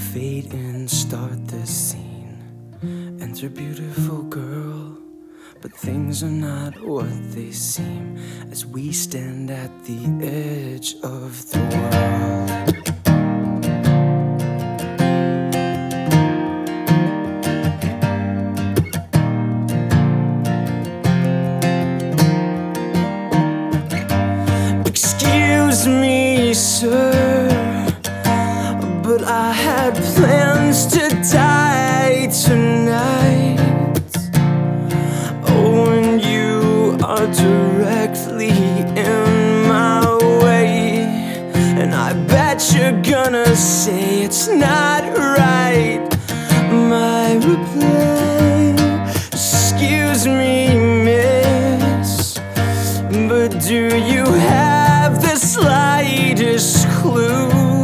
fade in, start the scene. Enter beautiful girl, but things are not what they seem as we stand at the edge of the world. Excuse me, sir, but I had plans to die tonight. Oh, and you are directly in my way, and I bet you're gonna say it's not right. My reply, excuse me, miss, but do you have the slightest clue?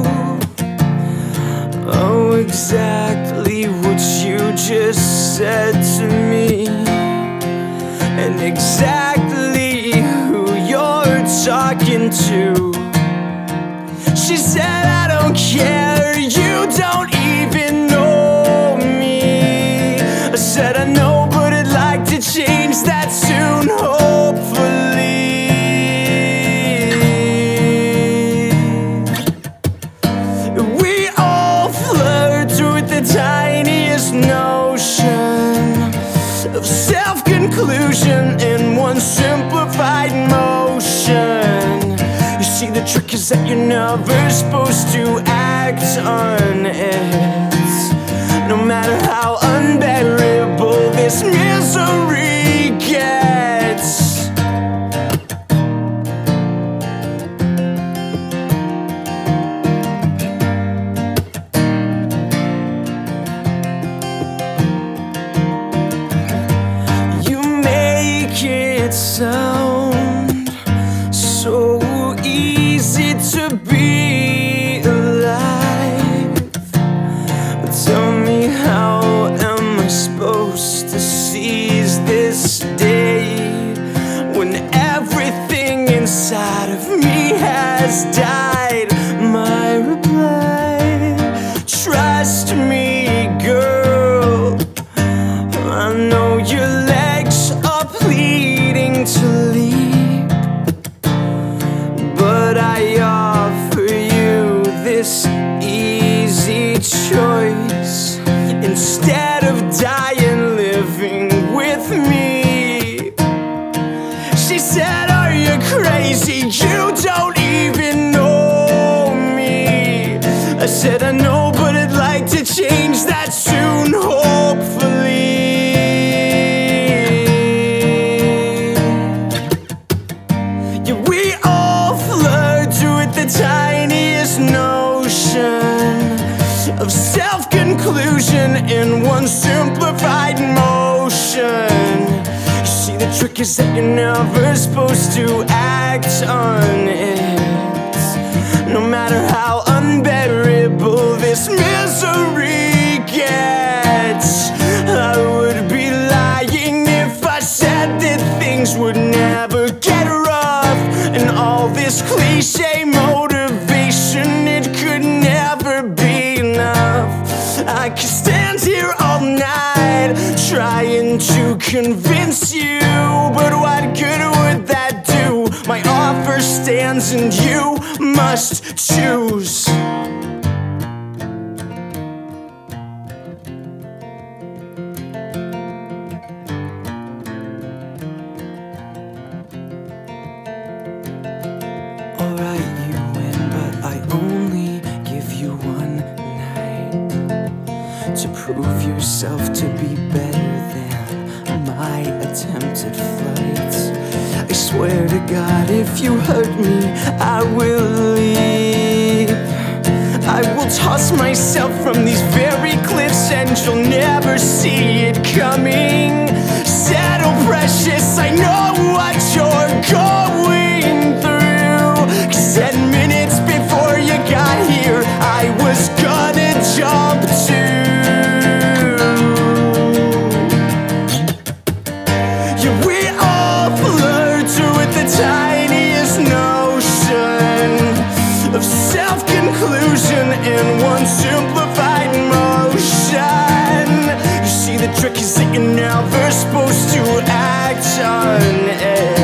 Oh, exactly what you just said to me, and exactly who you're talking to. She said, I don't care, you don't even know me. I said, I know, but I'd like to change that soon, hopefully. We all flirt with the tiniest notion of self-conclusion in one simplified motion. You see, the trick is that you're never supposed to act on it, no matter how unbearable this misery gets. You make it sound so easy to be alive. Tell me, how am I supposed to seize this day when everything inside of me has died? My reply, trust me, girl, I know your legs are pleading to leap, but I offer you this easy choice. Instead of dying living with me. She said, are you crazy? You don't even know me. I said, I know, but I'd like to change that soon, hopefully. Yeah, we all flirt with the tiniest notion of self-conclusion in one simplified motion. You see, the trick is that you're never supposed to act on it, no matter how unbearable this misery gets. I would be lying if I said that things would never get rough, and all this cliche motivation, it could never be enough. I could stand here all night trying to convince you, but what good would that do? My offer stands and you must choose. Alright, you win, but I only give you one night to prove yourself to be better than my attempted flight. I swear to God, if you hurt me, I will leave. I will toss myself from these very cliffs and you'll never see it coming. Settle, precious, I know what you're going through. 'Cause 10 minutes before you got here, I was gonna jump too. Yeah, we all flirt with the tiniest notion of self-conclusion in one simplified touch on edge.